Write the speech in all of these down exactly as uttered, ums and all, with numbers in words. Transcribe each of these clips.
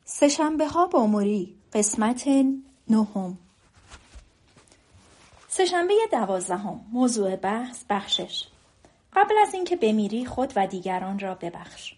سه‌شنبه ها با موری، قسمت نهم. سه‌شنبه دوازدهم. موضوع بحث بخشش. قبل از اینکه بمیری خود و دیگران را ببخش.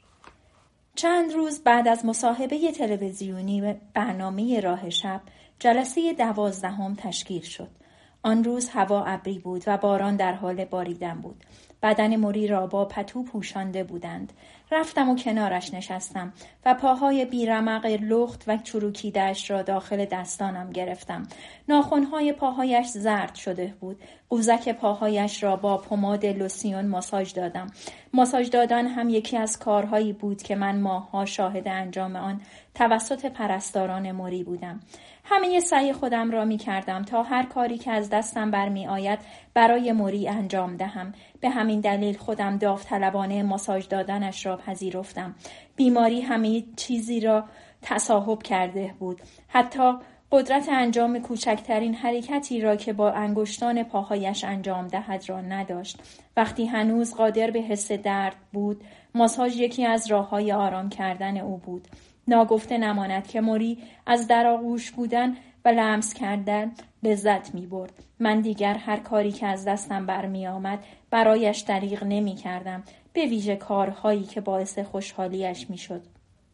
چند روز بعد از مصاحبه تلویزیونی برنامه راه شب، جلسه دوازدهم تشکیل شد. آن روز هوا ابری بود و باران در حال باریدن بود. بدن موری را با پتو پوشانده بودند. رفتم و کنارش نشستم و پاهای بیرمق لخت و چروکیده‌اش را داخل دستانم گرفتم. ناخن‌های پاهایش زرد شده بود. قوزک پاهایش را با پماد لوسیون ماساژ دادم. ماساژ دادن هم یکی از کارهایی بود که من ماه‌ها شاهد انجام آن توسط پرستاران موری بودم. همه سعی خودم را می کردم تا هر کاری که از دستم برمی آید برای موری انجام دهم. به همین دلیل خودم داوطلبانه ماساژ دادنش را پذیرفتم. بیماری همه چیزی را تصاحب کرده بود. حتی قدرت انجام کوچکترین حرکتی را که با انگشتان پاهایش انجام دهد را نداشت. وقتی هنوز قادر به حس درد بود، ماساژ یکی از راه‌های آرام کردن او بود. ناگفته نماند که موری از در آغوش بودن و لمس کردن لذت می برد. من دیگر هر کاری که از دستم برمی آمد برایش دریغ نمی کردم، به ویژه کارهایی که باعث خوشحالیش می شد.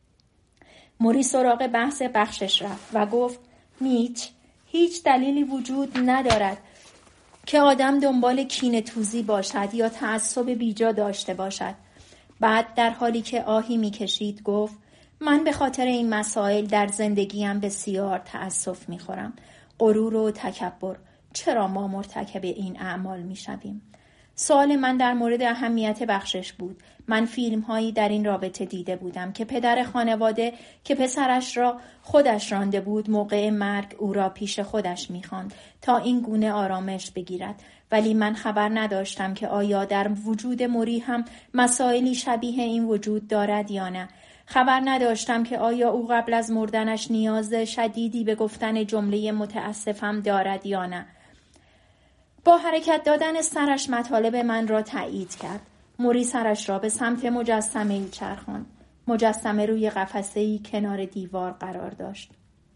موری سراغ بحث بخشش رفت و گفت: میچ، هیچ دلیلی وجود ندارد که آدم دنبال کینه توزی باشد یا تعصب بیجا داشته باشد. بعد در حالی که آهی می کشید گفت: من به خاطر این مسائل در زندگیم بسیار تأسف می خورم. غرور و تکبر، چرا ما مرتکب این اعمال می شویم؟ سوال من در مورد اهمیت بخشش بود. من فیلم هایی در این رابطه دیده بودم که پدر خانواده که پسرش را خودش رانده بود موقع مرگ او را پیش خودش می خواند تا این گونه آرامش بگیرد. ولی من خبر نداشتم که آیا در وجود موری هم مسائلی شبیه این وجود دارد یا نه. خبر نداشتم که آیا او قبل از مردنش نیاز شدیدی به گفتن جمله متاسفم دارد یا نه. با حرکت دادن سرش مطالب من را تایید کرد. موری سرش را به سمت مجسمه‌ای چرخاند. مجسمه روی قفسه‌ای کنار دیوار قرار داشت.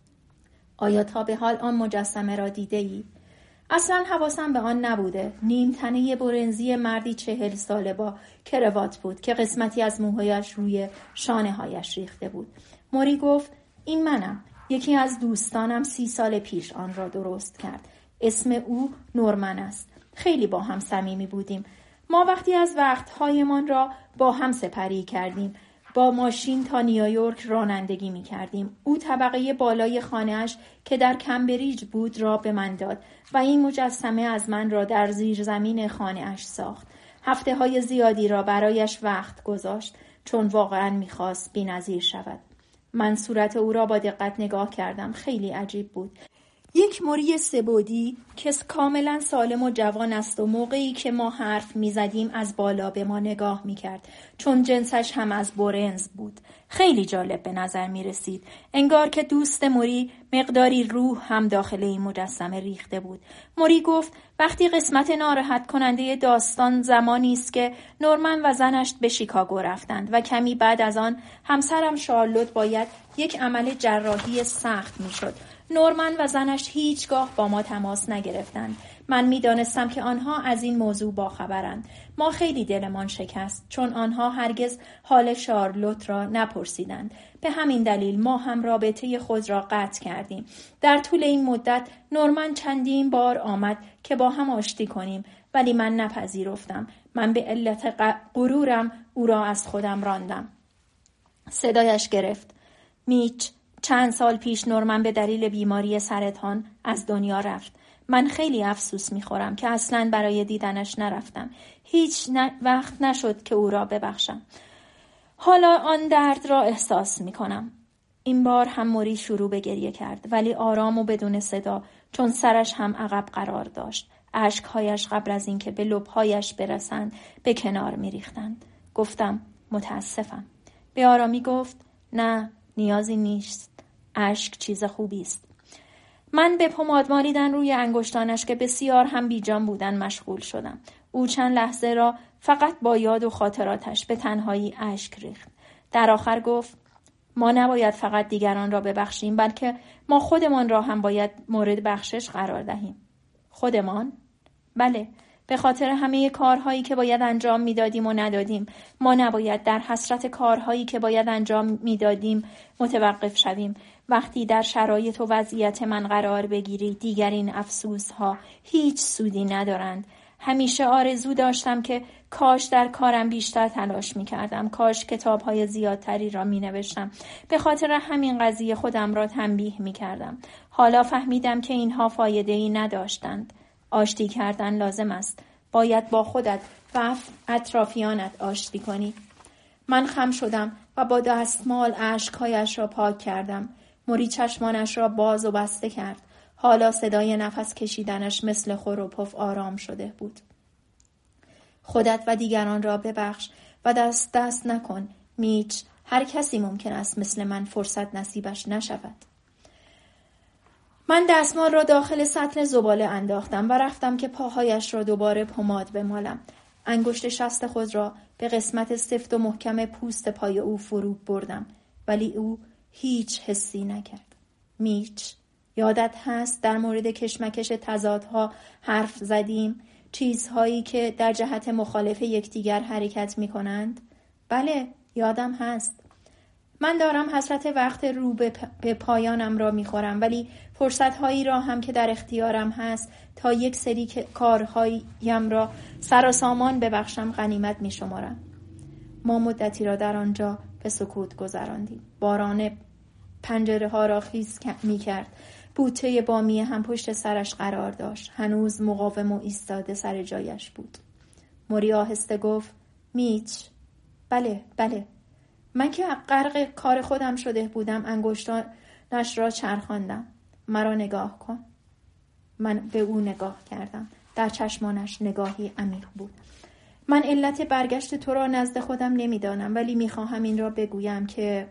آیا تا به حال آن مجسمه را دیده‌ای؟ اصلا حواسم به آن نبوده. نیم تنه برنزی مردی چهل ساله با کراوات بود که قسمتی از موهایش روی شانه هایش ریخته بود. موری گفت: این منم. یکی از دوستانم سی سال پیش آن را درست کرد. اسم او نورمن است. خیلی با هم صمیمی بودیم. ما وقتی از وقتهایمان را با هم سپری کردیم. با ماشین تا نیویورک رانندگی می کردیم. او طبقه بالای خانه‌اش که در کمبریج بود را به من داد و این مجسمه از من را در زیر زمین خانه‌اش ساخت. هفته های زیادی را برایش وقت گذاشت چون واقعا می خواست بی‌نظیر شود. من صورت او را با دقت نگاه کردم. خیلی عجیب بود. یک موری سه‌بعدی که کاملا سالم و جوان است و موقعی که ما حرف می زدیم از بالا به ما نگاه می کرد چون جنسش هم از برنز بود. خیلی جالب به نظر می رسید. انگار که دوست موری مقداری روح هم داخل این مجسمه ریخته بود. موری گفت: وقتی قسمت ناراحت کننده داستان زمانی است که نورمن و زنش به شیکاگو رفتند و کمی بعد از آن همسرم شارلوت باید یک عمل جراحی سخت می شد. نورمن و زنش هیچگاه با ما تماس نگرفتند. من می دانستم که آنها از این موضوع باخبرند. ما خیلی دلمان شکست چون آنها هرگز حال شارلوت را نپرسیدند. به همین دلیل ما هم رابطه خود را قطع کردیم. در طول این مدت نورمن چندین بار آمد که با هم آشتی کنیم ولی من نپذیرفتم. من به علت غرورم او را از خودم راندم. صدایش گرفت: میچ، چند سال پیش نورمن به دلیل بیماری سرطان از دنیا رفت. من خیلی افسوس می‌خورم که اصلاً برای دیدنش نرفتم. هیچ ن... وقت نشد که او را ببخشم. حالا آن درد را احساس می‌کنم. این بار هم موری شروع به گریه کرد ولی آرام و بدون صدا چون سرش هم عقب قرار داشت. اشک‌هایش قبل از اینکه به لب‌هایش برسند به کنار می‌ریختند. گفتم: متاسفم. به آرامی گفت: نه، نیازی نیست. اشک چیز خوبی است. من به پماد مالیدن روی انگشتانش که بسیار هم بیجان بودن مشغول شدم. او چند لحظه را فقط با یاد و خاطراتش به تنهایی اشک ریخت. در آخر گفت: ما نباید فقط دیگران را ببخشیم، بلکه ما خودمان را هم باید مورد بخشش قرار دهیم. خودمان؟ بله، به خاطر همه کارهایی که باید انجام میدادیم و ندادیم. ما نباید در حسرت کارهایی که باید انجام میدادیم متوقف شویم. وقتی در شرایط و وضعیت من قرار بگیری، دیگر این افسوس‌ها هیچ سودی ندارند. همیشه آرزو داشتم که کاش در کارم بیشتر تلاش می‌کردم، کاش کتاب‌های زیادتری را می‌نوشتم. به خاطر همین قضیه خودم را تنبیه می‌کردم. حالا فهمیدم که اینها فایده‌ای نداشتند. آشتی کردن لازم است. باید با خودت و اطرافیانت آشتی کنی. من خم شدم و با دستمال اشک‌هایش را پاک کردم. موری چشمانش را باز و بسته کرد. حالا صدای نفس کشیدنش مثل خور و پف آرام شده بود. خودت و دیگران را ببخش و دست دست نکن. میچ، هر کسی ممکن است مثل من فرصت نصیبش نشود. من دستمال را داخل سطل زباله انداختم و رفتم که پاهایش را دوباره پماد بمالم. انگشت شست خود را به قسمت سفت و محکم پوست پای او فرو بردم، ولی او هیچ حسی نکرد. میچ، یادت هست در مورد کشمکش تضادها حرف زدیم؟ چیزهایی که در جهت مخالف یکدیگر حرکت می کنند؟ بله، یادم هست. من دارم حسرت وقت رو به, پ... به پایانم را می خورم، ولی فرصتهایی را هم که در اختیارم هست تا یک سری کارهایم را سر و سامان ببخشم غنیمت می شمارم. ما مدتی را در آنجا به سکوت گذراندیم. باران پنجره ها را خیس می کرد. بوته بامی هم پشت سرش قرار داشت. هنوز مقاوم و ایستاده سر جایش بود. موری آهسته گفت: میچ. بله بله. من که غرق کار خودم شده بودم انگشتانش را چرخاندم. مرا نگاه کن. من به او نگاه کردم. در چشمانش نگاهی عمیق بود. من علت برگشت تو را نزد خودم نمیدانم، ولی میخواهم این را بگویم که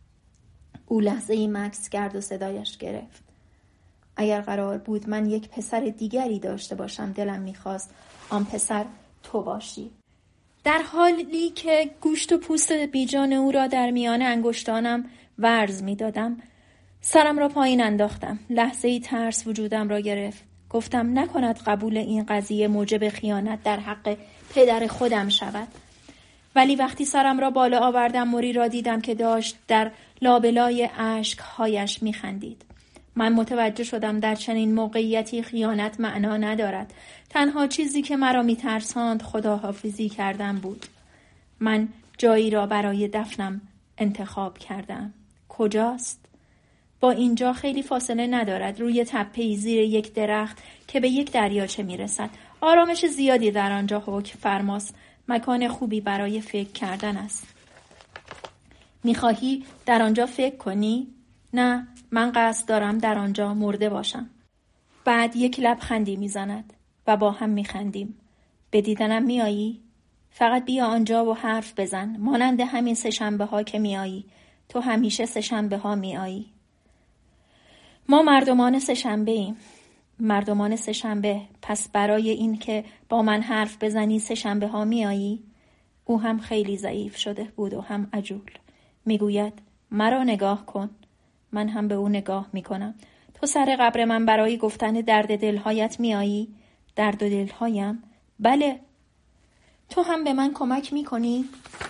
او لحظه ای مکث کرد و صدایش گرفت. اگر قرار بود من یک پسر دیگری داشته باشم، دلم میخواست آن پسر تو باشی. در حالی که گوشت و پوست بیجان او را در میان انگشتانم ورز میدادم، سرم را پایین انداختم. لحظه ای ترس وجودم را گرفت. گفتم نکند قبول این قضیه موجب خیانت در حق پدر خودم شود. ولی وقتی سرم را بالا آوردم، موری را دیدم که داشت در لابلای اشک‌هایش میخندید. من متوجه شدم در چنین موقعیتی خیانت معنا ندارد. تنها چیزی که مرا میترساند خداحافظی کردن بود. من جایی را برای دفنم انتخاب کردم. کجاست؟ با اینجا خیلی فاصله ندارد. روی تپه‌ای زیر یک درخت که به یک دریاچه میرسد. آرامش زیادی در آنجا حکم فرماست. مکان خوبی برای فکر کردن است. میخواهی در آنجا فکر کنی؟ نه، من قصد دارم در آنجا مرده باشم. بعد یک لبخندی میزند و با هم میخندیم. به دیدنم میایی؟ فقط بیا آنجا و حرف بزن، مانند همین سه شنبه ها که میایی. تو همیشه سه شنبه ها میایی. ما مردمان سه شنبه ایم. مردمان سه شنبه. پس برای این که با من حرف بزنی سه شنبه ها میایی؟ او هم خیلی ضعیف شده بود و هم عجول. میگوید مرا نگاه کن. من هم به او نگاه میکنم. تو سر قبر من برای گفتن درد دلهایت میایی؟ درد دلهایم؟ بله. تو هم به من کمک میکنی؟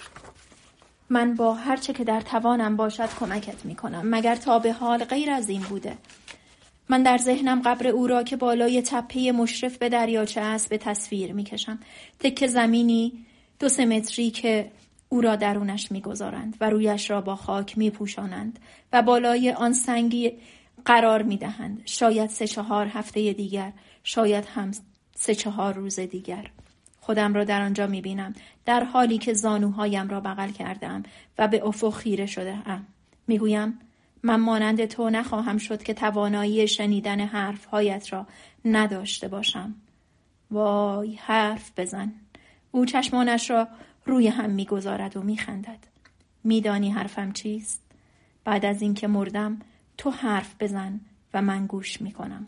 من با هر چه که در توانم باشد کمکت میکنم. مگر تا به حال غیر از این بوده؟ من در ذهنم قبر او را که بالای تپه مشرف به دریاچه است به تصویر میکشم. تکه زمینی دو سه متری که او را درونش میگذارند و رویش را با خاک میپوشانند و بالای آن سنگی قرار میدهند. شاید سه چهار هفته دیگر، شاید هم سه چهار روز دیگر. خودم را در آنجا میبینم، در حالی که زانوهایم را بغل کردم و به افق خیره شده ام. میگویم من مانند تو نخواهم شد که توانایی شنیدن حرفهایت را نداشته باشم. وای، حرف بزن. او چشمانش را روی هم میگذارد و میخندد. میدانی حرفم چیست؟ بعد از اینکه مردم تو حرف بزن و من گوش میکنم.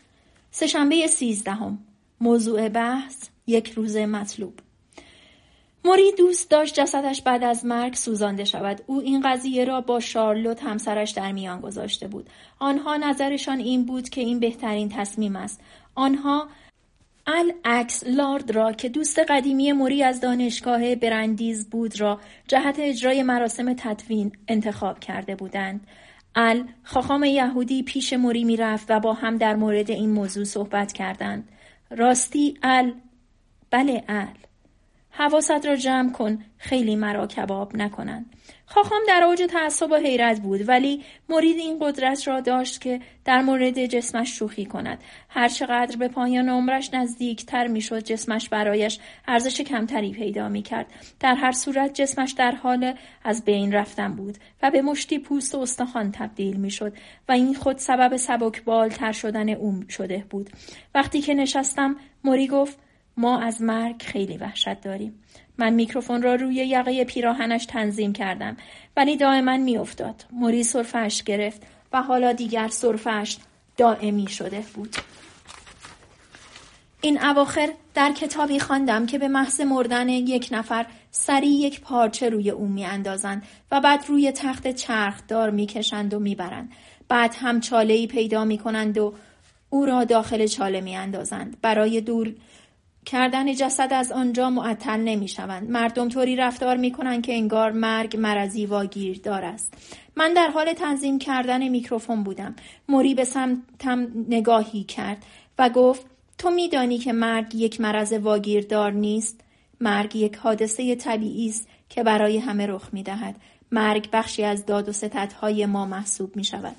سه‌شنبه سیزدهم. موضوع بحث یک روز مطلوب. موری دوست داشت جسدش بعد از مرگ سوزانده شود. او این قضیه را با شارلوت همسرش در میان گذاشته بود. آنها نظرشان این بود که این بهترین تصمیم است. آنها العکس لارد را که دوست قدیمی موری از دانشگاه برندیز بود را جهت اجرای مراسم تدفین انتخاب کرده بودند. ال خاخام یهودی پیش موری می رفت و با هم در مورد این موضوع صحبت کردند. راستی ال؟ بله ال. حواست را جمع کن، خیلی مرا کباب نکنند. خاخام در اوج تعصب و حیرت بود، ولی مرید این قدرت را داشت که در مورد جسمش شوخی کند. هر چقدر به پایان عمرش نزدیکتر میشد، جسمش برایش ارزش کمتری پیدا میکرد. در هر صورت جسمش در حال از بین رفتن بود و به مشتی پوست و استخوان تبدیل میشد و این خود سبب سبکبالتر شدن او شده بود. وقتی که نشستم، موری گفت: ما از مرگ خیلی وحشت داریم. من میکروفون را روی یقه پیراهنش تنظیم کردم، ولی دائما میافتاد. موری سرفه‌اش گرفت و حالا دیگر سرفه‌اش دائمی شده بود. این اواخر در کتابی خواندم که به محض مردن یک نفر سری یک پارچه روی او میاندازند و بعد روی تخت چرخدار میکشند و میبرند. بعد هم چاله‌ای پیدا میکنند و او را داخل چاله میاندازند. برای دور کردن جسد از آنجا معطل نمی شوند. مردم طوری رفتار می کنند که انگار مرگ مرضی واگیردار است. من در حال تنظیم کردن میکروفون بودم. موری به سمتم نگاهی کرد و گفت: تو می دانی که مرگ یک مرض واگیردار نیست؟ مرگ یک حادثه طبیعی است که برای همه رخ می دهد. مرگ بخشی از داد و ستدهای ما محسوب می شود.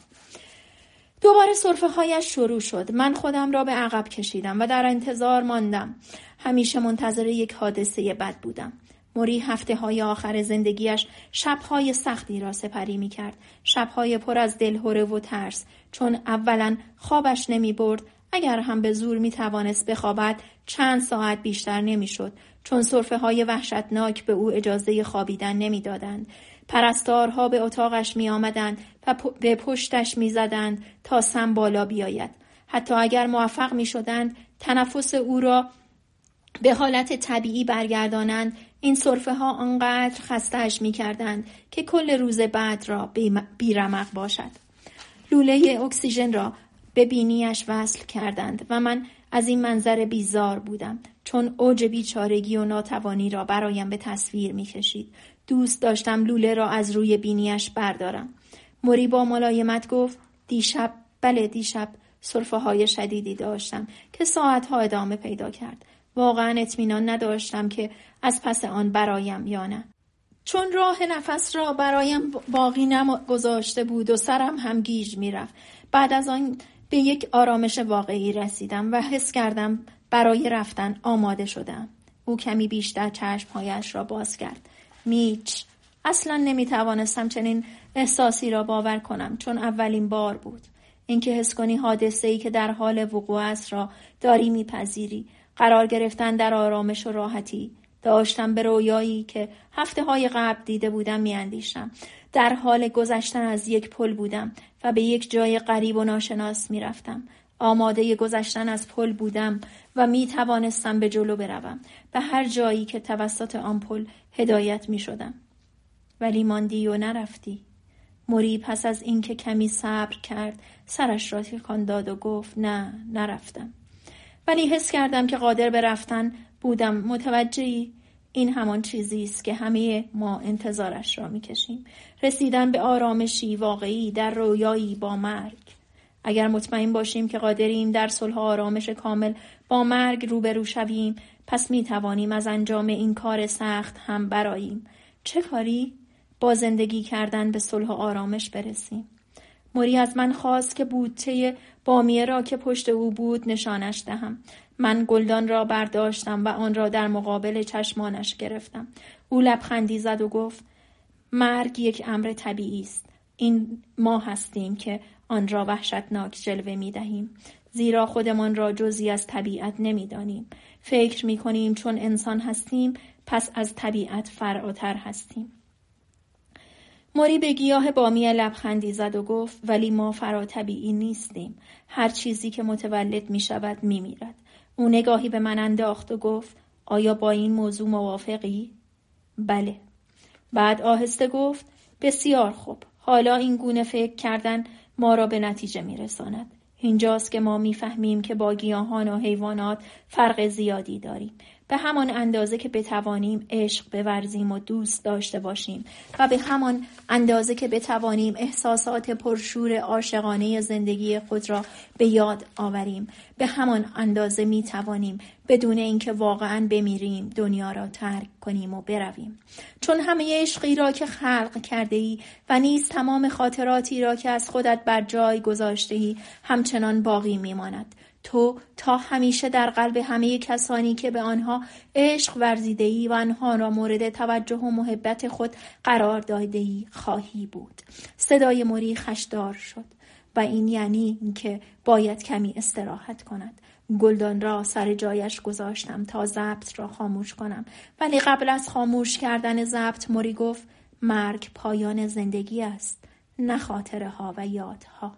دوباره سرفه هایش شروع شد. من خودم را به عقب کشیدم و در انتظار ماندم. همیشه منتظر یک حادثه بد بودم. موری هفته های آخر زندگیش شبهای سختی را سپری می کرد. شبهای پر از دلهره و ترس، چون اولا خوابش نمی برد. اگر هم به زور می توانست بخوابد چند ساعت بیشتر نمی شد، چون سرفه های وحشتناک به او اجازه خوابیدن نمی دادند. پرستارها به اتاقش می آمدند و به پشتش می زدند تا سم بالا بیاید. حتی اگر موفق می شدند تنفس او را به حالت طبیعی برگردانند، این سرفه ها آنقدر خسته‌اش می کردند که کل روز بعد را بیرمق باشد. لوله اکسیژن را به بینیش وصل کردند و من از این منظر بیزار بودم، چون اوج بیچارگی و ناتوانی را برایم به تصویر می کشید. دوست داشتم لوله را از روی بینیش بردارم. موری با ملایمت گفت: دیشب، بله دیشب، سرفه های شدیدی داشتم که ساعتها ادامه پیدا کرد. واقعا اطمینان نداشتم که از پس آن برایم یا نه. چون راه نفس را برایم باقی نگذاشته بود و سرم هم گیج می رفت. بعد از آن به یک آرامش واقعی رسیدم و حس کردم برای رفتن آماده شدم. او کمی بیشتر چشمهایش را باز کرد. میچ، اصلا نمی توانستم چنین احساسی را باور کنم، چون اولین بار بود. اینکه حس کنی حادثه‌ای که در حال وقوع است را داری میپذیری. قرار گرفتن در آرامش و راحتی. داشتم به رویایی که هفته های قبل دیده بودم میاندیشم. در حال گذشتن از یک پل بودم و به یک جای غریب و ناشناس میرفتم. آماده گذشتن از پل بودم و می توانستم به جلو بروم، به هر جایی که توسط آن پل هدایت می شدم. ولی ماندی و نرفتی. موری پس از اینکه کمی صبر کرد سرش را تکان داد و گفت: نه، نرفتم. ولی حس کردم که قادر به رفتن بودم. متوجهی؟ این همان چیزی است که همه ما انتظارش را می کشیم. رسیدن به آرامشی واقعی در رویایی با مرگ. اگر مطمئن باشیم که قادریم در صلح و آرامش کامل با مرگ روبرو شویم، پس می توانیم از انجام این کار سخت هم براییم. چه کاری؟ با زندگی کردن به صلح و آرامش برسیم. موری از من خواست که بوته بامیه را که پشت او بود نشانش دهم. من گلدان را برداشتم و آن را در مقابل چشمانش گرفتم. او لبخندی زد و گفت: مرگ یک امر طبیعی است. این ما هستیم که آن را وحشتناک جلوه می دهیم. زیرا خودمان را جزئی از طبیعت نمی دانیم. فکر می کنیم چون انسان هستیم پس از طبیعت فراتر هستیم. موری به گیاه بامیه لبخندی زد و گفت: ولی ما فراطبیعی نیستیم. هر چیزی که متولد می شود می میرد. او نگاهی به من انداخت و گفت: آیا با این موضوع موافقی؟ بله. بعد آهسته گفت بسیار خوب. حالا این گونه فکر کردن ما را به نتیجه میرساند. اینجاست که ما میفهمیم که با گیاهان و حیوانات فرق زیادی داریم. به همان اندازه که بتوانیم عشق بورزیم و دوست داشته باشیم و به همان اندازه که بتوانیم احساسات پرشور عاشقانه زندگی خود را به یاد آوریم، به همان اندازه میتوانیم بدون اینکه واقعاً بمیریم دنیا را ترک کنیم و برویم. چون همه عشقی را که خلق کرده ای و نیز تمام خاطراتی را که از خودت بر جای گذاشته ای همچنان باقی میماند. تو تا همیشه در قلب همه کسانی که به آنها عشق ورزیده‌ای و آنها را مورد توجه و محبت خود قرار داده‌ای خواهی بود. صدای موری خشدار شد و این یعنی اینکه باید کمی استراحت کند. گلدان را سر جایش گذاشتم تا ضبط را خاموش کنم، ولی قبل از خاموش کردن ضبط موری گفت مرگ پایان زندگی است، نه خاطره ها و یادها.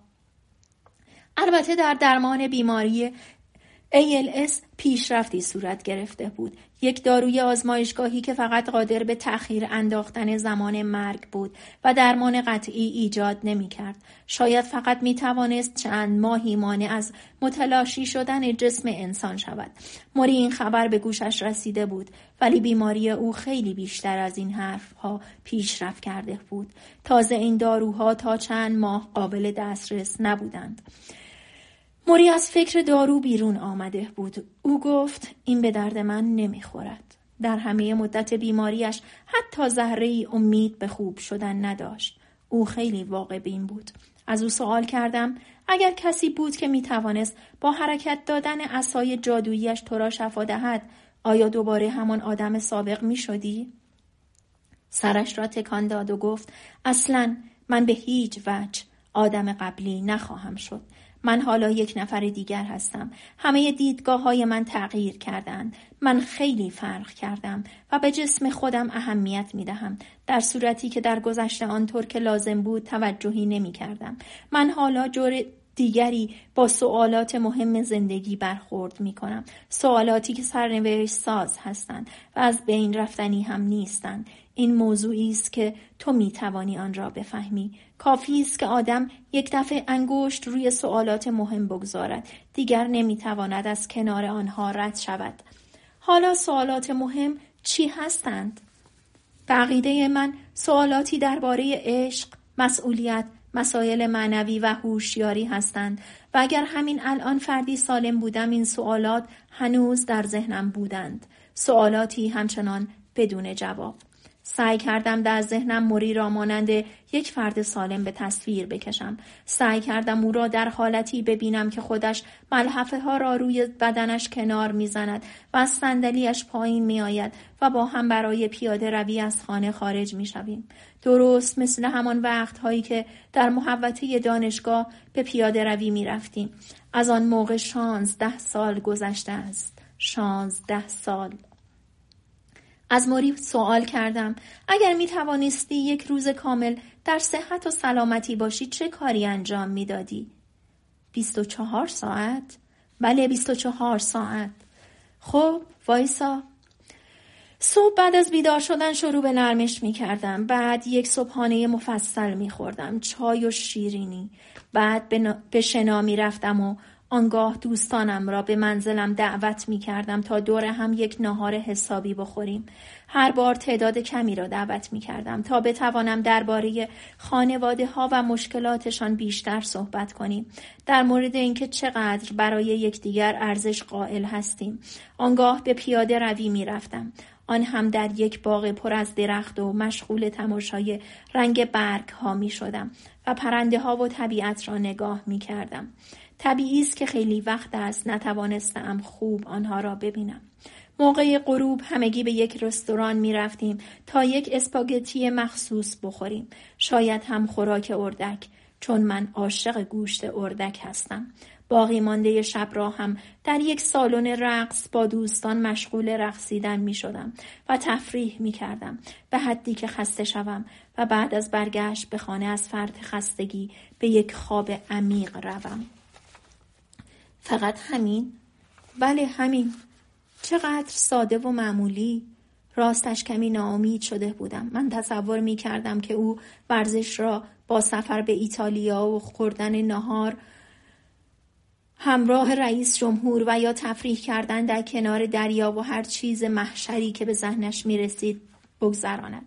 البته در درمان بیماری ای ال اس پیشرفتی صورت گرفته بود. یک داروی آزمایشگاهی که فقط قادر به تأخیر انداختن زمان مرگ بود و درمان قطعی ایجاد نمی کرد. شاید فقط می توانست چند ماهی مانع از متلاشی شدن جسم انسان شود. موری این خبر به گوشش رسیده بود، ولی بیماری او خیلی بیشتر از این حرفها پیشرفت کرده بود. تازه این داروها تا چند ماه قابل دسترس نبودند. موری از فکر دارو بیرون آمده بود. او گفت این به درد من نمیخورد. در همه مدت بیماریش حتی ذره‌ای امید به خوب شدن نداشت. او خیلی واقع بین بود. از او سوال کردم اگر کسی بود که میتوانست با حرکت دادن عصای جادوییش تو را شفا دهد، آیا دوباره همان آدم سابق میشدی؟ سرش را تکان داد و گفت اصلاً من به هیچ وجه آدم قبلی نخواهم شد. من حالا یک نفر دیگر هستم. همه دیدگاه های من تغییر کردند. من خیلی فرق کردم و به جسم خودم اهمیت می دهم، در صورتی که در گذشته آنطور که لازم بود توجهی نمی کردم. من حالا جور دیگری با سوالات مهم زندگی برخورد می کنم. سوالاتی که سرنوشت ساز هستند و از بین رفتنی هم نیستند. این موضوعی است که تو می توانی آن را بفهمی. کافی است که آدم یک دفعه انگشت روی سوالات مهم بگذارد. دیگر نمی تواند از کنار آنها رد شود. حالا سوالات مهم چی هستند؟ به عقیده من سوالاتی درباره عشق، مسئولیت، مسائل معنوی و هوشیاری هستند و اگر همین الان فردی سالم بودم این سوالات هنوز در ذهنم بودند. سوالاتی همچنان بدون جواب. سعی کردم در ذهنم موری را مانند یک فرد سالم به تصویر بکشم. سعی کردم او را در حالتی ببینم که خودش ملحفه ها را روی بدنش کنار میزند و از صندلیاش پایین می آید و با هم برای پیاده روی از خانه خارج می شویم. درست مثل همان وقت هایی که در محوطه دانشگاه به پیاده روی می رفتیم. از آن موقع شانزده سال گذشته است. شانزده سال. از موری سوال کردم اگر می توانستی یک روز کامل در صحت و سلامتی باشی چه کاری انجام می دادی؟ بیست و چهار ساعت؟ بله بیست و چهار ساعت. خب وایسا. صبح بعد از بیدار شدن شروع به نرمش می کردم. بعد یک صبحانه مفصل می خوردم. چای و شیرینی. بعد به, به شنا می رفتم و آنگاه دوستانم را به منزلم دعوت می کردم تا دور هم یک ناهار حسابی بخوریم. هر بار تعداد کمی را دعوت می کردم تا بتوانم درباره خانواده ها و مشکلاتشان بیشتر صحبت کنیم. در مورد اینکه چقدر برای یکدیگر ارزش قائل هستیم. آنگاه به پیاده روی می رفتم. آن هم در یک باغ پر از درخت و مشغول تماشای رنگ برگ ها می شدم و پرنده ها و طبیعت را نگاه می کردم. طبیعی است که خیلی وقت است نتوانستم خوب آنها را ببینم. موقع غروب همگی به یک رستوران می رفتیم تا یک اسپاگتی مخصوص بخوریم. شاید هم خوراک اردک، چون من عاشق گوشت اردک هستم. باقی مانده شب را هم در یک سالن رقص با دوستان مشغول رقصیدن می شدم و تفریح می کردم به حدی که خسته شوم و بعد از برگشت به خانه از فرط خستگی به یک خواب عمیق روم. فقط همین؟ بله همین. چقدر ساده و معمولی. راستش کمی ناامید شده بودم. من تصور می کردم که او ورزش را با سفر به ایتالیا و خوردن نهار همراه رئیس جمهور و یا تفریح کردن در کنار دریا و هر چیز محشری که به ذهنش می رسید بگذراند.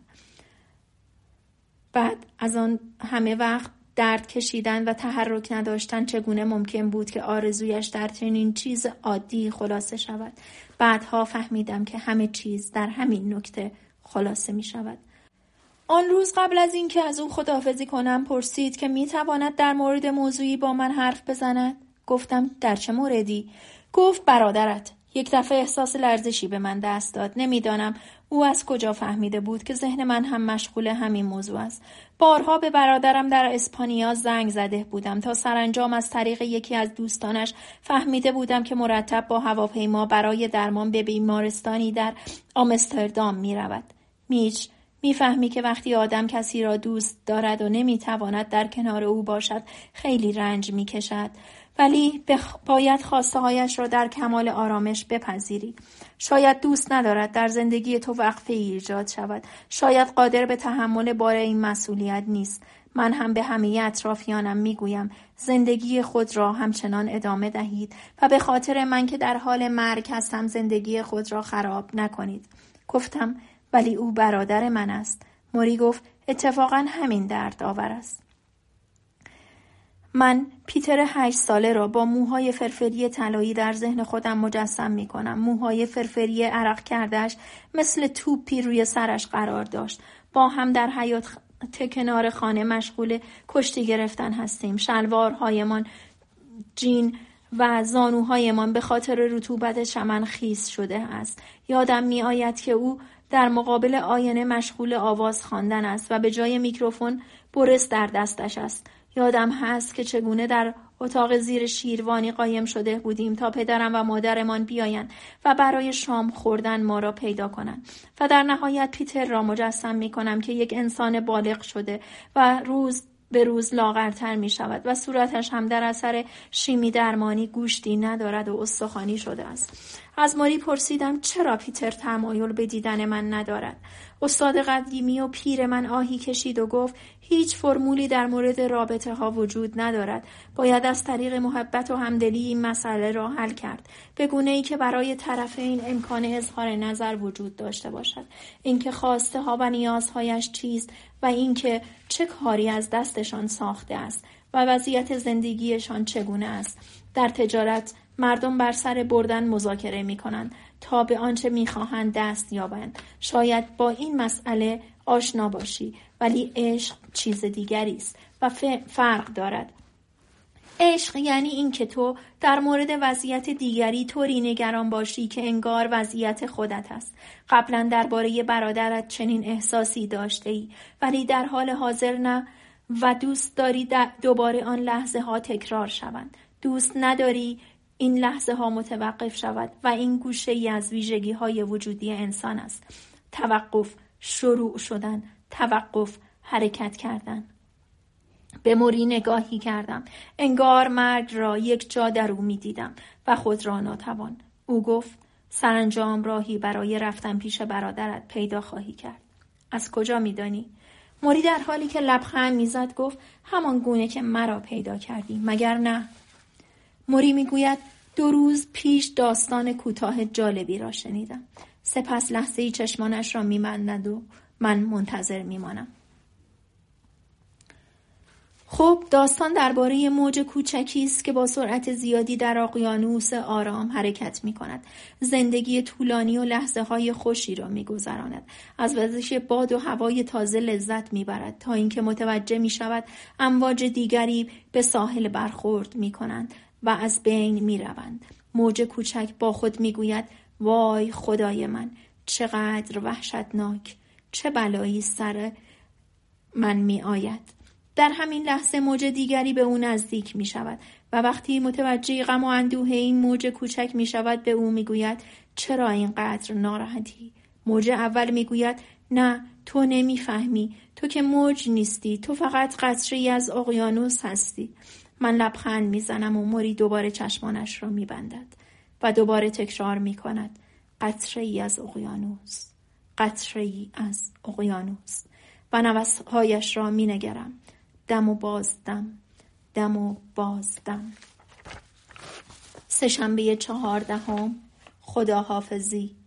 بعد از آن همه وقت درد کشیدن و تحرک نداشتن چگونه ممکن بود که آرزویش در چنین چیز عادی خلاصه شود؟ بعدها فهمیدم که همه چیز در همین نکته خلاصه می شود. آن روز قبل از این که از او خداحافظی کنم پرسید که می تواند در مورد موضوعی با من حرف بزند؟ گفتم در چه موردی؟ گفت برادرت. یک دفعه احساس لرزشی به من دست داد. نمیدانم او از کجا فهمیده بود که ذهن من هم مشغول همین موضوع است. بارها به برادرم در اسپانیا زنگ زده بودم تا سرانجام از طریق یکی از دوستانش فهمیده بودم که مرتب با هواپیما برای درمان به بیمارستانی در آمستردام می رود. میچ میفهمی که وقتی آدم کسی را دوست دارد و نمیتواند در کنار او باشد خیلی رنج میکشد، ولی بخ... باید خواسته هایش را در کمال آرامش بپذیری. شاید دوست ندارد در زندگی تو وقفه ایجاد شود. شاید قادر به تحمل بار این مسئولیت نیست. من هم به همه اطرافیانم میگویم زندگی خود را همچنان ادامه دهید و به خاطر من که در حال مرگ هستم زندگی خود را خراب نکنید. گفتم ولی او برادر من است. موری گفت اتفاقا همین درد آور است. من پیتر هشت ساله را با موهای فرفری طلایی در ذهن خودم مجسم می کنم. موهای فرفری عرق کردهش مثل توپی روی سرش قرار داشت. با هم در حیاط کنار خانه مشغول کشتی گرفتن هستیم. شلوارهایمان جین و زانوهایمان به خاطر رطوبت چمن خیس شده است. یادم می آید که او در مقابل آینه مشغول آواز خواندن است و به جای میکروفون برس در دستش است. یادم هست که چگونه در اتاق زیر شیروانی قایم شده بودیم تا پدرم و مادرمان بیایند و برای شام خوردن ما را پیدا کنند. و در نهایت پیتر را مجسم می کنم که یک انسان بالغ شده و روز به روز لاغرتر می شود و صورتش هم در اثر شیمی درمانی گوشتی ندارد و استخوانی شده است. از موری پرسیدم چرا پیتر تمایل به دیدن من ندارد. استاد قدیمی و پیر من آهی کشید و گفت هیچ فرمولی در مورد رابطه ها وجود ندارد. باید از طریق محبت و همدلی این مسئله را حل کرد. به گونه‌ای که برای طرفین امکان اظهار نظر وجود داشته باشد. اینکه خواسته ها و نیازهایش چیست و اینکه چه کاری از دستشان ساخته است و وضعیت زندگیشان چگونه است. در تجارت مردم بر سر بردن مذاکره می کنند تا به آنچه می خواهند دست یابند. شاید با این مسئله آشنا باشی، ولی عشق چیز دیگری است و فرق دارد. عشق یعنی این که تو در مورد وضعیت دیگری طوری نگران باشی که انگار وضعیت خودت است. قبلا درباره برادرت چنین احساسی داشته ای، ولی در حال حاضر نه و دوست داری دوباره آن لحظه ها تکرار شوند. دوست نداری این لحظه ها متوقف شود و این گوشه ای از ویژگی های وجودی انسان است. توقف، شروع شدن، توقف، حرکت کردن. به موری نگاهی کردم. انگار مرگ را یک جا در او می دیدم و خود را ناتوان. او گفت سرانجام راهی برای رفتن پیش برادرت پیدا خواهی کرد. از کجا می دانی؟ موری در حالی که لبخند می زد گفت همان گونه که مرا پیدا کردی، مگر نه؟ موری می گوید دو روز پیش داستان کوتاه جالبی را شنیدم. سپس لحظه‌ای چشمانش را می بندد و من منتظر می مانم. خب داستان درباره موج کوچکی است که با سرعت زیادی در اقیانوس آرام حرکت می کند. زندگی طولانی و لحظه های خوشی را می گذراند. از وزش باد و هوای تازه لذت می برد تا اینکه متوجه می شود امواج دیگری به ساحل برخورد می کنند و از بین می روند. موج کوچک با خود می گوید وای خدای من، چقدر وحشتناک، چه بلایی سر من می آید. در همین لحظه موج دیگری به او نزدیک می شود و وقتی متوجه غم و اندوه این موج کوچک می شود به او می گوید چرا اینقدر ناراحتی؟ موج اول می گوید نه تو نمی فهمی، تو که موج نیستی، تو فقط قطره‌ای از اقیانوس هستی. من لبخند می زنم و موری دوباره چشمانش را می بندد و دوباره تکرار می کند قطره‌ای از اقیانوس، قطره‌ای از اقیانوس و نفسهایش را می نگرم. دم و بازدم، دم و بازدم. سه‌شنبه چهاردهم. خداحافظی.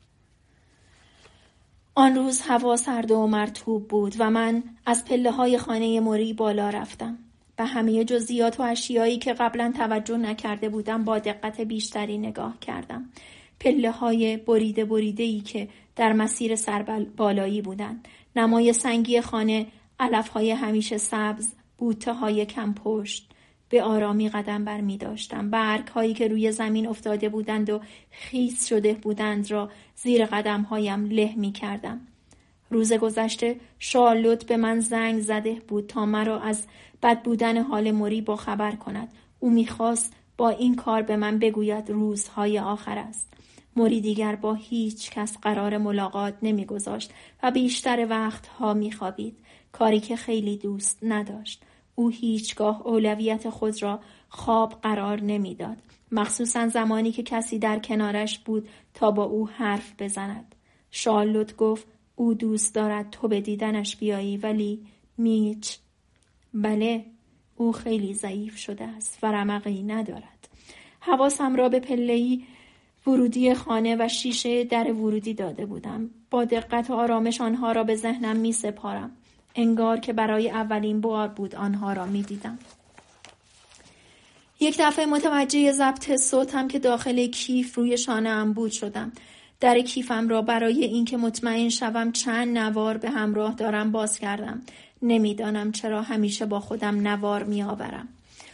آن روز هوا سرد و مرطوب بود و من از پله‌های خانه موری بالا رفتم. به همه جزئیات و اشیایی که قبلا توجه نکرده بودم با دقت بیشتری نگاه کردم. پله‌های بریده بریده‌ای که در مسیر سربالایی بودند. نمای سنگی خانه، علف‌های همیشه سبز، بوته‌های کم پشت. به آرامی قدم بر می داشتم. برگ‌هایی که روی زمین افتاده بودند و خیس شده بودند را زیر قدم‌هایم له می کردم. روز گذشته شارلوت به من زنگ زده بود تا مرا از بد بودن حال موری با خبر کند. او می‌خواست با این کار به من بگوید روزهای آخر است. موری دیگر با هیچ کس قرار ملاقات نمی‌گذاشت و بیشتر وقتها می‌خوابید، کاری که خیلی دوست نداشت. او هیچگاه اولویت خود را خواب قرار نمی‌داد، مخصوصاً زمانی که کسی در کنارش بود تا با او حرف بزند. شارلوت گفت او دوست دارد تو به دیدنش بیایی، ولی میچ. بله، او خیلی ضعیف شده است و رمقی ندارد. حواسم را به پله‌ای ورودی خانه و شیشه در ورودی داده بودم. با دقت و آرامش آنها را به ذهنم می سپارم. انگار که برای اولین بار بود آنها را می دیدم. یک دفعه متوجه ضبط صوتم که داخل کیف روی شانه‌ام بود شدم. در کیفم را برای اینکه مطمئن شوم چند نوار به همراه دارم باز کردم. نمیدانم چرا همیشه با خودم نوار می آورم.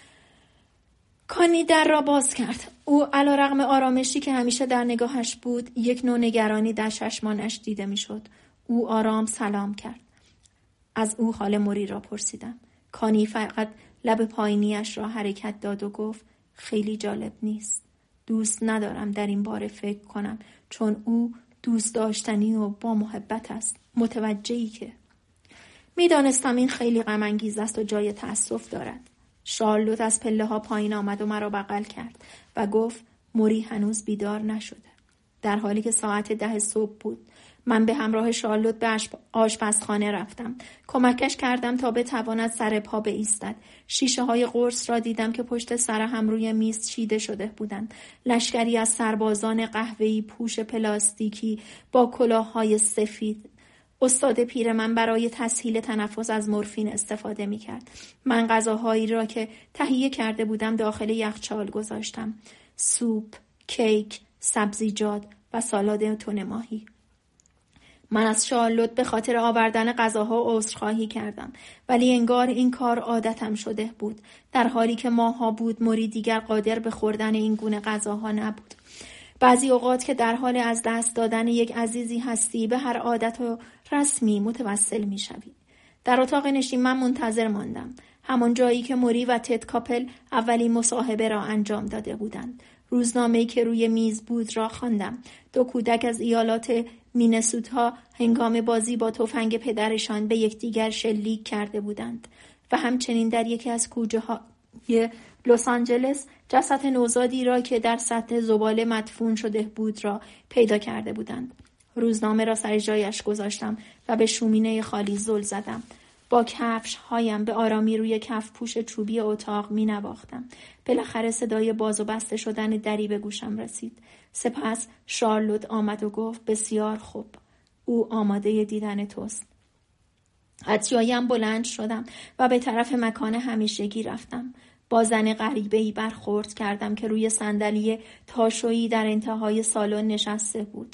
کانی در را باز کرد. او علیرغم آرامشی که همیشه در نگاهش بود، یک نوع نگرانی در چشمانش دیده میشد. او آرام سلام کرد. از او حال موری را پرسیدم. کانی فقط لب پایینیش را حرکت داد و گفت خیلی جالب نیست. دوست ندارم در این باره فکر کنم، چون او دوست داشتنی و با محبت است. متوجهی که میدانستم این خیلی غم انگیز است و جای تأسف دارد. شارلوت از پله ها پایین آمد و مرا بغل کرد و گفت موری هنوز بیدار نشده. در حالی که ساعت ده صبح بود. من به همراه شارلوت به آشپزخانه رفتم. کمکش کردم تا بتواند سر پا بایستد. شیشه های قرص را دیدم که پشت سر هم روی میز چیده شده بودند. لشکری از سربازان قهوه‌ای پوش پلاستیکی با کلاه‌های سفید. استاد پیر من برای تسهیل تنفس از مورفین استفاده می کرد. من غذاهایی را که تهیه کرده بودم داخل یخچال گذاشتم. سوپ، کیک، سبزیجات و سالاد تن ماهی. من از شارلوت به خاطر آوردن غذاها عذرخواهی کردم، ولی انگار این کار عادتم شده بود، در حالی که ماها بود موری دیگر قادر به خوردن این گونه غذاها نبود. بعضی اوقات که در حال از دست دادن یک عزیزی هستی به هر عادت و رسمی متوسل می شوی. در اتاق نشین من منتظر ماندم، همان جایی که موری و تد کاپل اولین مصاحبه را انجام داده بودند. روزنامه‌ای که روی میز بود را خواندم. دو کودک از ایالات مینسوتا هنگام بازی با تفنگ پدرشان به یکدیگر شلیک کرده بودند و همچنین در یکی از کوچه های لس آنجلس جسد نوزادی را که در سطح زباله مدفون شده بود را پیدا کرده بودند. روزنامه را سر جایش گذاشتم و به شومینه خالی زل زدم. با کفش هایم به آرامی روی کف پوش چوبی اتاق می نواختم. بالاخره صدای باز و بسته شدن دری به گوشم رسید. سپس شارلوت آمد و گفت بسیار خوب. او آماده دیدن توست. از جایم بلند شدم و به طرف مکان همیشگی رفتم. با زن غریبه‌ای برخورد کردم که روی صندلی تاشویی در انتهای سالن نشسته بود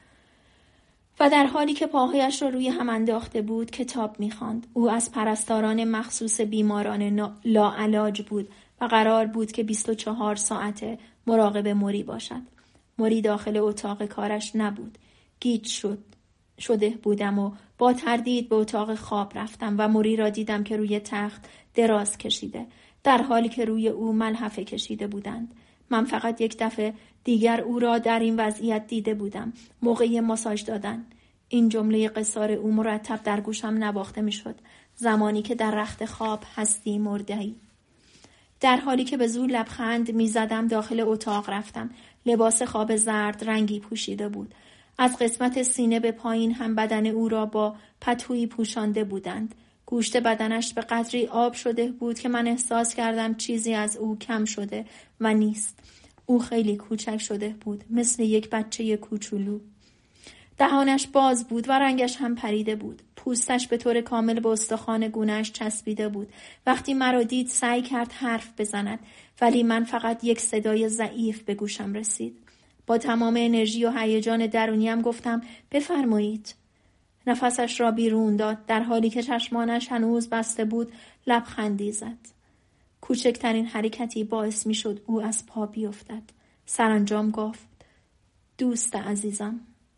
و در حالی که پاهایش را روی هم انداخته بود کتاب می‌خواند. او از پرستاران مخصوص بیماران لاعلاج بود و قرار بود که بیست و چهار ساعته مراقب موری باشد. موری داخل اتاق کارش نبود. گیج شد شده بودم و با تردید به اتاق خواب رفتم و موری را دیدم که روی تخت دراز کشیده، در حالی که روی او ملحفه کشیده بودند. من فقط یک دفعه دیگر او را در این وضعیت دیده بودم، موقع ماساژ دادن. این جمله قصار او مرتب در گوشم نواخته می شد. زمانی که در رخت خواب هستی مرده‌ای. در حالی که به زور لبخند می زدم داخل اتاق رفتم. لباس خواب زرد رنگی پوشیده بود. از قسمت سینه به پایین هم بدن او را با پتویی پوشانده بودند. گوشت بدنش به قدری آب شده بود که من احساس کردم چیزی از او کم شده و نیست. او خیلی کوچک شده بود، مثل یک بچه کوچولو. دهانش باز بود و رنگش هم پریده بود. پوستش به طور کامل به استخوان گونه‌اش چسبیده بود. وقتی مرا دید سعی کرد حرف بزند، ولی من فقط یک صدای ضعیف به گوشم رسید. با تمام انرژی و هیجان درونیم گفتم بفرمایید. نفسش را بیرون داد. در حالی که چشمانش هنوز بسته بود لبخندی زد. کوچکترین حرکتی باعث می شد او از پا بیفتد. سرانجام گفت دوست عزیزم.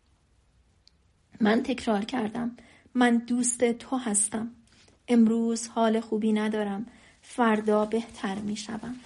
من تکرار کردم من دوست تو هستم. امروز حال خوبی ندارم. فردا بهتر می شوم.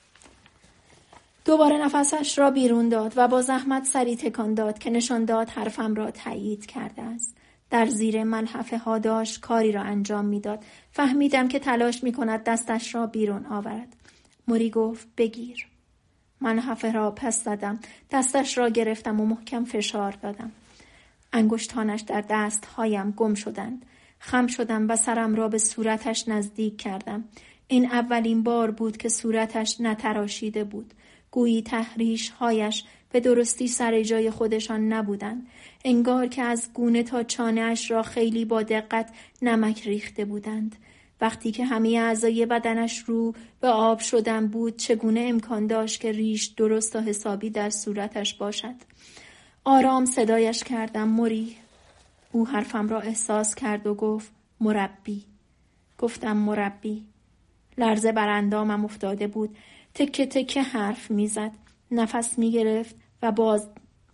دوباره نفسش را بیرون داد و با زحمت سری تکان داد که نشان داد حرفم را تایید کرده است. در زیر ملحفه ها داشت کاری را انجام می داد. فهمیدم که تلاش می کند دستش را بیرون آورد. موری گفت بگیر. ملحفه را پس زدم. دستش را گرفتم و محکم فشار دادم. انگشتانش در دستهایم گم شدند. خم شدم و سرم را به صورتش نزدیک کردم. این اولین بار بود که صورتش نتراشیده بود. گویی تحریش هایش به درستی سر جای خودشان نبودند. انگار که از گونه تا چانه‌اش را خیلی با دقت نمک ریخته بودند. وقتی که همه اعضای بدنش رو به آب شدن بود چگونه امکان داشت که ریش درست و حسابی در صورتش باشد؟ آرام صدایش کردم موری. او حرفم را احساس کرد و گفت مربی. گفتم مربی. لرزه بر اندامم افتاده بود. تکه تکه حرف میزد. نفس میگرفت و باز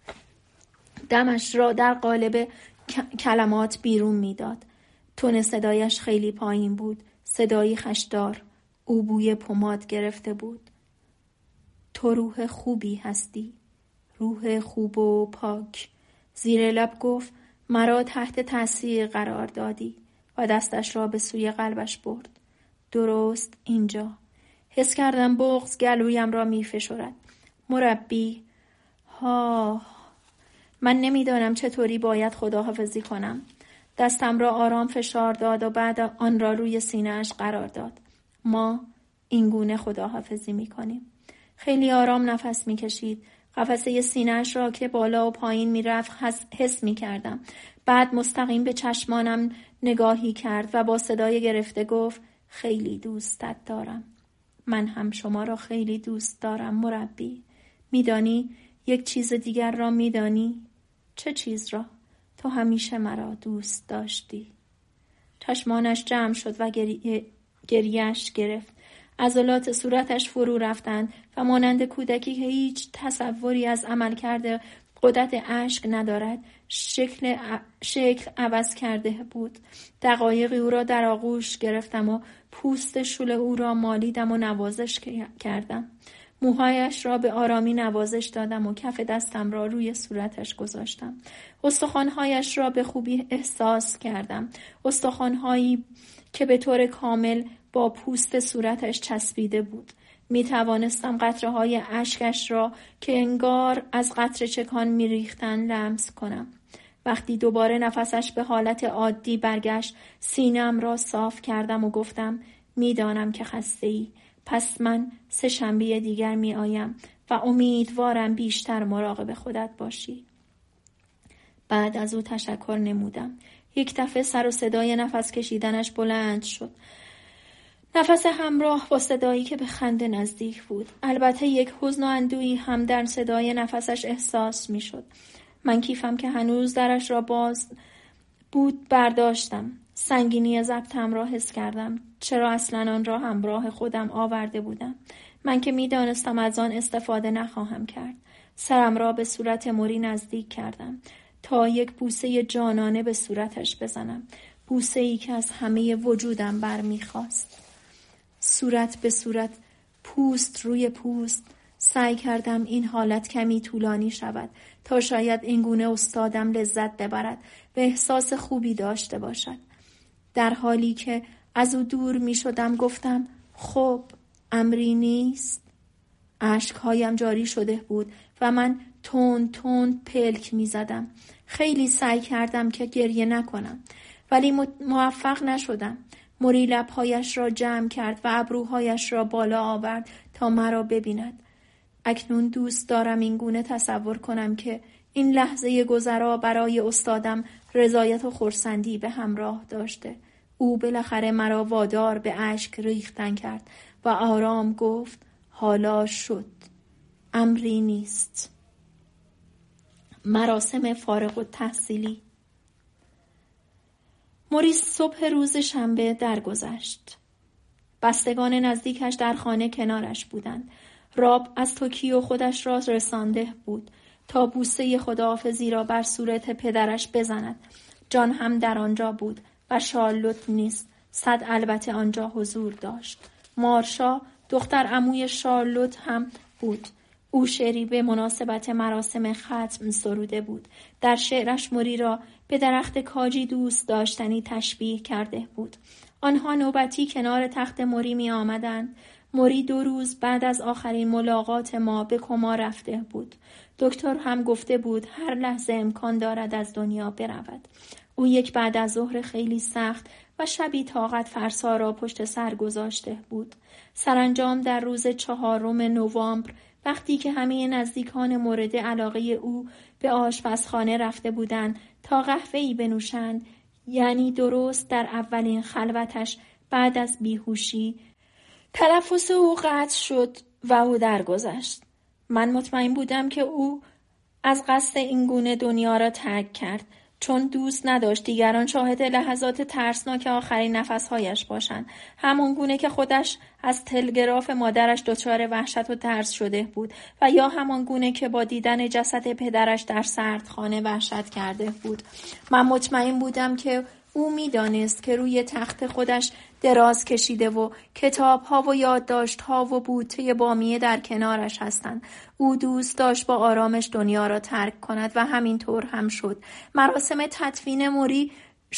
دمش را در قالب کلمات بیرون میداد. تون صدایش خیلی پایین بود. صدایی خشدار. او بوی پماد گرفته بود. تو روح خوبی هستی. روح خوب و پاک. زیر لب گفت مرا تحت تاثیر قرار دادی و دستش را به سوی قلبش برد. درست اینجا. حس کردم بغض گلویم را می فشرد. مربی. ها. من نمیدانم چطوری باید خداحافظی کنم. دستم را آرام فشار داد و بعد آن را روی سینه‌اش قرار داد. ما این گونه خداحافظی می کنیم. خیلی آرام نفس می کشید. قفسه سینه‌اش را که بالا و پایین می رفت حس می کردم. بعد مستقیم به چشمانم نگاهی کرد و با صدای گرفته گفت خیلی دوستت دارم. من هم شما را خیلی دوست دارم مربی. میدانی یک چیز دیگر را میدانی؟ چه چیز را؟ تو همیشه مرا دوست داشتی. چشمانش جمع شد و گری... گریهش گرفت. عضلات صورتش فرو رفتند و مانند کودکی که هیچ تصوری از عملکرد قدرت اشک ندارد شکل شکل عوض کرده بود. دقایقی او را در آغوش گرفتم و پوست شل او را مالیدم و نوازش کردم. موهایش را به آرامی نوازش دادم و کف دستم را روی صورتش گذاشتم. استخوان‌هایش را به خوبی احساس کردم. استخوان‌هایی که به طور کامل با پوست صورتش چسبیده بود. می توانستم قطره های اشکش را که انگار از قطره چکان می ریختن لمس کنم. وقتی دوباره نفسش به حالت عادی برگشت سینه‌ام را صاف کردم و گفتم می دانم که خسته ای. پس من سه شنبه دیگر می آیم و امیدوارم بیشتر مراقب خودت باشی. بعد از او تشکر نمودم. یک دفعه سر و صدای نفس کشیدنش بلند شد. نفس همراه با صدایی که به خنده نزدیک بود. البته یک حزن و اندوهی هم در صدای نفسش احساس می شد. من کیفم که هنوز درش را باز بود برداشتم. سنگینی ضبطم را حس کردم. چرا اصلا آن را همراه خودم آورده بودم؟ من که می دانستم از آن استفاده نخواهم کرد. سرم را به صورت موری نزدیک کردم تا یک بوسه جانانه به صورتش بزنم. بوسه ای که از همه وجودم برمی خواست. صورت به صورت، پوست روی پوست. سعی کردم این حالت کمی طولانی شود تا شاید این گونه استادم لذت ببرد و احساس خوبی داشته باشد. در حالی که از او دور می شدم گفتم خب امری نیست. اشکهایم جاری شده بود و من تند تند پلک می زدم. خیلی سعی کردم که گریه نکنم ولی موفق نشدم. موری لبهایش را جمع کرد و ابروهایش را بالا آورد تا مرا ببیند. اکنون دوست دارم این گونه تصور کنم که این لحظه گذرا برای استادم رضایت و خرسندی به همراه داشته. او بالاخره مرا وادار به اشک ریختن کرد و آرام گفت حالا شد. امری نیست. مراسم فارغ التحصیلی. موریس صبح روز شنبه درگذشت. بستگان نزدیکش در خانه کنارش بودند. راب از توکیو خودش را رسانده بود تا بوسه خداحافظی را بر صورت پدرش بزند. جان هم در آنجا بود و شارلوت نیز صد البته آنجا حضور داشت. مارشا دختر عموی شارلوت هم بود. او شعری به مناسبت مراسم ختم سروده بود. در شعرش موری را به درخت کاجی دوست داشتنی تشبیه کرده بود. آنها نوبتی کنار تخت موری می آمدند. موری دو روز بعد از آخرین ملاقات ما به کما رفته بود. دکتر هم گفته بود هر لحظه امکان دارد از دنیا برود. او یک بعد از ظهر خیلی سخت و شبی طاقت فرسا را پشت سر گذاشته بود. سرانجام در روز چهارم نوامبر وقتی که همه نزدیکان مورد علاقه او به آشپزخانه رفته بودند تا قهوه‌ای بنوشند، یعنی درست در اولین خلوتش بعد از بیهوشی، تنفس او قطع شد و او درگذشت. من مطمئن بودم که او از قصد این گونه دنیا را ترک کرد، چون دوست نداشت دیگران شاهد لحظات ترسناک آخرین نفسهایش باشند، همان گونه که خودش از تلگراف مادرش دچار وحشت و ترس شده بود و یا همان گونه که با دیدن جسد پدرش در سردخانه وحشت کرده بود. من مطمئن بودم که او می‌دانست که روی تخت خودش دراز کشیده و کتاب‌ها و یادداشت‌ها و بوته بامیه در کنارش هستند. او دوست داشت با آرامش دنیا را ترک کند و همینطور هم شد. مراسم تدفین موری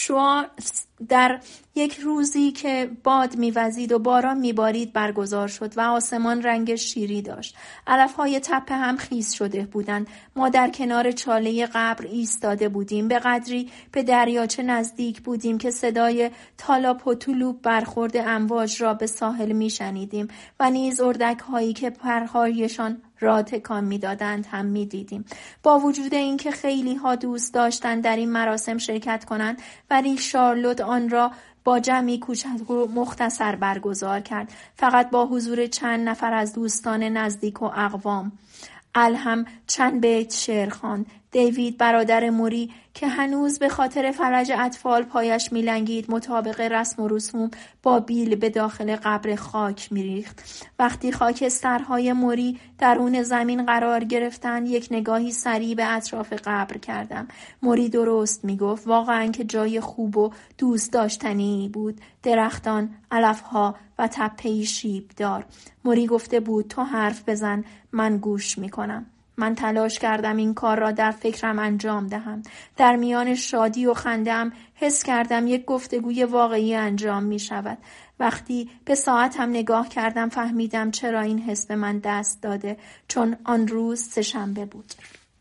شوارتز در یک روزی که باد می‌وزید و باران می‌بارید برگزار شد و آسمان رنگ شیری داشت. علف‌های تپه هم خیس شده بودند. ما در کنار چاله قبر ایستاده بودیم. به قدری به دریاچه نزدیک بودیم که صدای تالاپ و طلوب برخورد امواج را به ساحل می‌شنیدیم و نیز اردک‌هایی که پرهایشان را تکان می‌دادند هم می‌دیدیم. با وجود اینکه خیلی ها دوست داشتند در این مراسم شرکت کنند، ولی شارلوت آن را با جمعی کوچک و مختصر برگزار کرد، فقط با حضور چند نفر از دوستان نزدیک و اقوام. ال هم چند بیت شعر خواند. دیوید برادر موری که هنوز به خاطر فلج اطفال پایش میلنگید مطابق رسم و رسوم با بیل به داخل قبر خاک میریخت. وقتی خاکسترهای موری درون زمین قرار گرفتند یک نگاهی سریع به اطراف قبر کردم. موری درست میگفت، واقعا که جای خوب و دوست داشتنی بود، درختان، علفها و تپه‌ای شیبدار. موری گفته بود تو حرف بزن، من گوش میکنم. من تلاش کردم این کار را در فکرم انجام دهم. در میان شادی و خنده‌ام حس کردم یک گفتگوی واقعی انجام می شود. وقتی به ساعتم نگاه کردم فهمیدم چرا این حس به من دست داده، چون آن روز سه‌شنبه بود.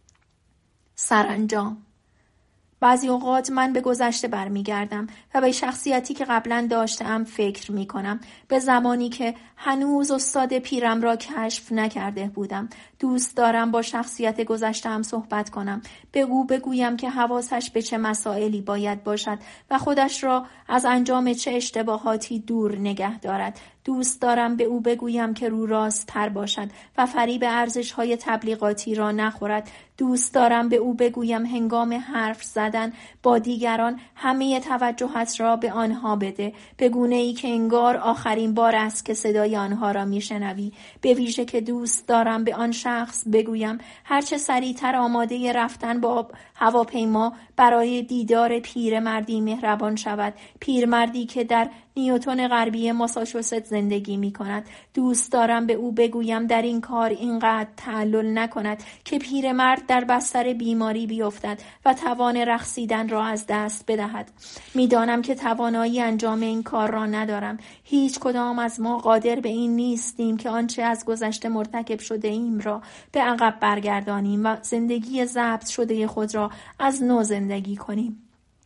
سرانجام بعضی اوقات من به گذشته برمیگردم و به شخصیتی که قبلا داشتم فکر می کنم. به زمانی که هنوز استاد پیرم را کشف نکرده بودم. دوست دارم با شخصیت گذشته‌ام صحبت کنم. به او بگویم که حواسش به چه مسائلی باید باشد و خودش را از انجام چه اشتباهاتی دور نگه دارد. دوست دارم به او بگویم که رو راست تر باشد و فریب ارزش‌های تبلیغاتی را نخورد. دوست دارم به او بگویم هنگام حرف زدن با دیگران همه توجهت را به آنها بده، به گونه‌ای که انگار آخرین بار است که صدای آنها را میشنوی. به ویژه که دوست دارم به آن شخص بگویم هرچه سریعتر آماده رفتن با هواپیما برای دیدار پیرمردی مهربان شود، پیرمردی که در نیوتن غربی ماساچوست زندگی می کند. دوست دارم به او بگویم در این کار اینقدر تعلل نکند که پیرمرد در بستر بیماری بیفتد و توان رقصیدن را از دست بدهد. می دانم که توانایی انجام این کار را ندارم. هیچ کدام از ما قادر به این نیستیم که آنچه از گذشته مرتکب شده ایم را به عقب برگردانیم و زندگی ضبط شده خود را از نو زندگی کنیم.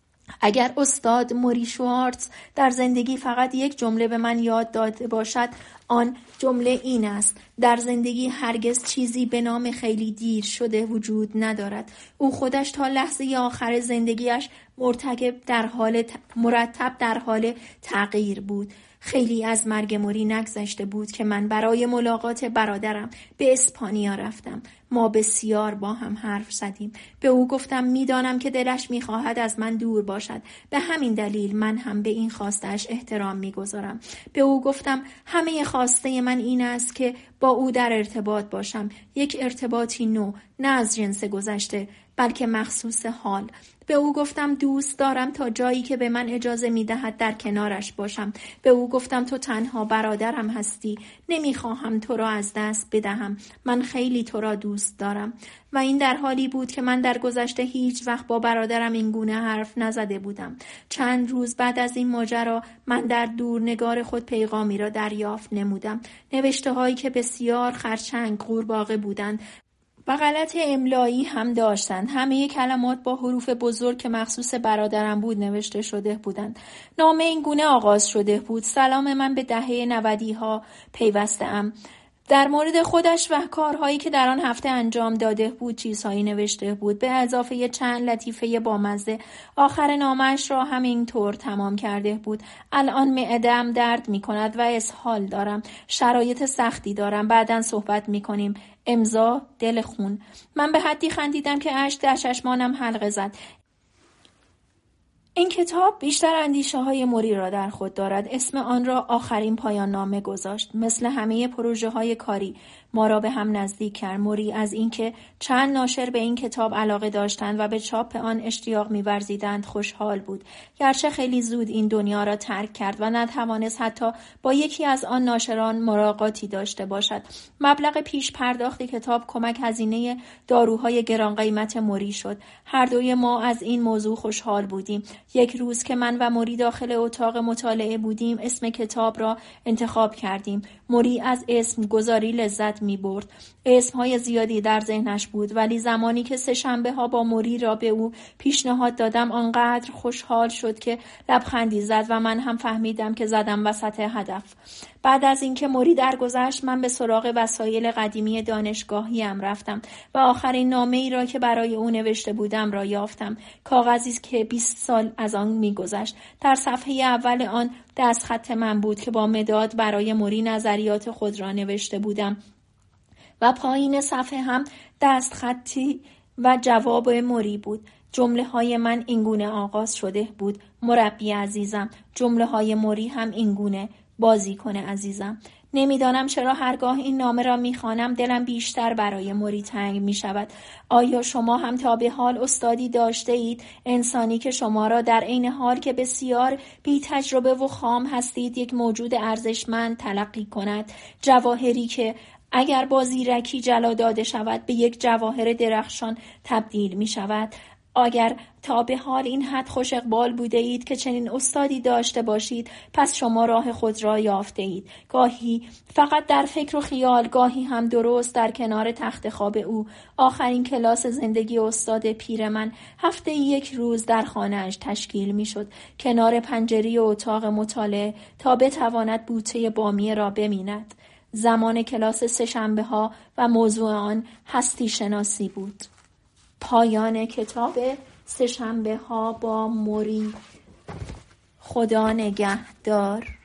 اگر استاد موری شوارتز در زندگی فقط یک جمله به من یاد داده باشد، آن جمله این است: در زندگی هرگز چیزی به نام خیلی دیر شده وجود ندارد. او خودش تا لحظه آخر زندگیش مرتکب در حال مرتب در حال تغییر بود. خیلی از مرگ موری نگذشته بود که من برای ملاقات برادرم به اسپانیا رفتم. ما بسیار با هم حرف زدیم. به او گفتم میدانم که دلش میخواهد از من دور باشد. به همین دلیل من هم به این خواستش احترام میگذارم. به او گفتم همه خواسته من این است که با او در ارتباط باشم. یک ارتباطی نو، نه از جنس گذشته، بلکه مخصوص حال. به او گفتم دوست دارم تا جایی که به من اجازه میدهد در کنارش باشم. به او گفتم تو تنها برادرم هستی. نمیخواهم تو را از دست بدهم. من خیلی تو را دوست دارم. و این در حالی بود که من در گذشته هیچ وقت با برادرم این گونه حرف نزده بودم. چند روز بعد از این ماجرا من در دورنگار خود پیغامی را دریافت نمودم. نوشته هایی که بسیار خرچنگ قورباغه بودند و غلط املایی هم داشتند. همه کلمات با حروف بزرگ که مخصوص برادرم بود نوشته شده بودند. نامه این گونه آغاز شده بود: سلام، من به دهه نودی ها پیوسته ام. در مورد خودش و کارهایی که در آن هفته انجام داده بود چیزهایی نوشته بود، به اضافه چند لطیفه بامزه. آخر نامه‌اش را همین طور تمام کرده بود: الان معده‌ام درد می کند و اسهال دارم. شرایط سختی دارم. بعداً صحبت می کنیم. امضا دل خون. من به حدی خندیدم که اشک در چشمانم حلقه زد. این کتاب بیشتر اندیشه های موری را در خود دارد. اسم آن را آخرین پایان نامه گذاشت. مثل همه پروژه های کاری ما را به هم نزدیک کرد. موری از اینکه چند ناشر به این کتاب علاقه داشتند و به چاپ آن اشتیاق می‌ورزیدند خوشحال بود. گرچه خیلی زود این دنیا را ترک کرد و نتوانست حتی با یکی از آن ناشران ملاقاتی داشته باشد. مبلغ پیش پرداخت کتاب کمک هزینه داروهای گران قیمت موری شد. هر دوی ما از این موضوع خوشحال بودیم. یک روز که من و موری داخل اتاق مطالعه بودیم اسم کتاب را انتخاب کردیم. موری از اسم گذاری لذت می برد. اسمهای زیادی در ذهنش بود، ولی زمانی که سه شنبه ها با موری را به او پیشنهاد دادم آنقدر خوشحال شد که لبخندی زد و من هم فهمیدم که زدم وسط هدف. بعد از اینکه موری درگذشت من به سراغ وسایل قدیمی دانشگاهیم رفتم و آخرین نامه‌ای را که برای او نوشته بودم را یافتم. کاغذی که بیست سال از آن می‌گذشت. در صفحه اول آن دستخط من بود که با مداد برای موری نظریات خود را نوشته بودم و پایین صفحه هم دستخطی و جواب موری بود. جمله های من اینگونه آغاز شده بود: مربی عزیزم. جمله های موری هم اینگونه: بازیکن عزیزم. نمیدانم چرا هرگاه این نامه را میخوانم دلم بیشتر برای موری تنگ میشود. آیا شما هم تا به حال استادی داشته اید، انسانی که شما را در عین حال که بسیار بی تجربه و خام هستید یک موجود ارزشمند تلقی کند؟ جواهری که اگر با زیرکی جلا داده شود به یک جواهر درخشان تبدیل می شود. اگر تا به حال این حد خوش اقبال بوده اید که چنین استادی داشته باشید، پس شما راه خود را یافته اید. گاهی فقط در فکر و خیال، گاهی هم درست در کنار تخت خواب او. آخرین کلاس زندگی استاد پیر من هفته یک روز در خانه‌اش تشکیل می شد، کنار پنجره اتاق مطالعه، تا بتواند بوته بامیه را ببیند. زمان کلاس سه شنبه ها و موضوع آن هستی شناسی بود. پایان کتاب سه شنبه ها با موری. خدا نگهدار.